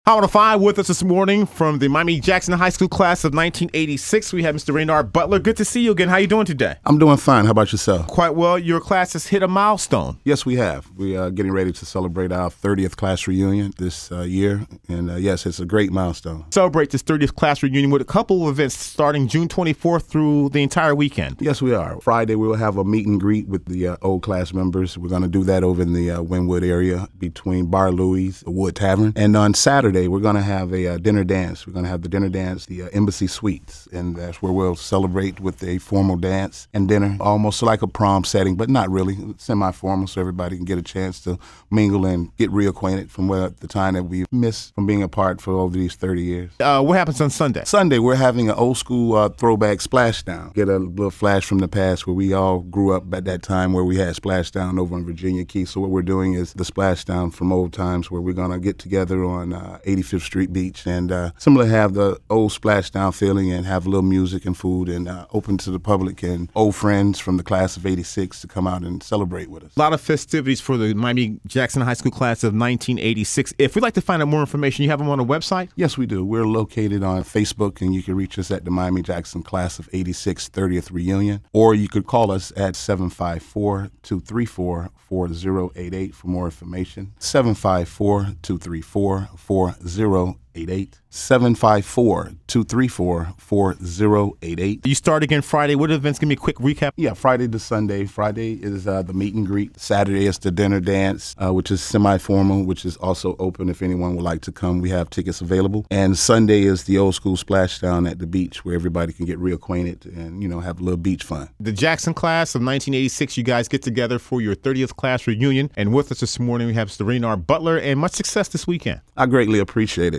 Hot 105 with us this morning from the Miami-Jackson High School class of 1986. We have Mr. Raynard Butler. Good to see you again. How you doing today? I'm doing fine. How about yourself? Quite well. Your class has hit a milestone. Yes, we have. We are getting ready to celebrate our 30th class reunion this year. And yes, it's a great milestone. Celebrate this 30th class reunion with a couple of events starting June 24th through the entire weekend. Yes, we are. Friday, we will have a meet and greet with the old class members. We're going to do that over in the Wynwood area between Bar Louie's, the Wood Tavern. And on Saturday, we're going to have a dinner dance. We're going to have the dinner dance, the Embassy Suites, and that's where we'll celebrate with a formal dance and dinner, almost like a prom setting, but not really, semi-formal, so everybody can get a chance to mingle and get reacquainted from the time that we missed from being apart for over these 30 years. What happens on Sunday? Sunday, we're having an old school throwback splashdown. Get a little flash from the past where we all grew up at that time where we had splashdown over in Virginia Key. So what we're doing is the splashdown from old times where we're going to get together on 85th Street Beach and similarly have the old splashdown feeling and have a little music and food and open to the public and old friends from the class of 86 to come out and celebrate with us. A lot of festivities for the Miami-Jackson High School class of 1986. If we'd like to find out more information, you have them on a website? Yes, we do. We're located on Facebook, and you can reach us at the Miami-Jackson class of 86 30th reunion, or you could call us at 754-234-4088 for more information. 754-234-4088. 754-234-4088. You start again Friday. What events? Give me a quick recap. Yeah, Friday to Sunday. Friday is the meet and greet. Saturday is the dinner dance, which is semi-formal, which is also open if anyone would like to come. We have tickets available. And Sunday is the old school splashdown at the beach where everybody can get reacquainted and, have a little beach fun. The Jackson class of 1986, you guys get together for your 30th class reunion. And with us this morning, we have Mr. Raynard Butler, and much success this weekend. I greatly appreciate it.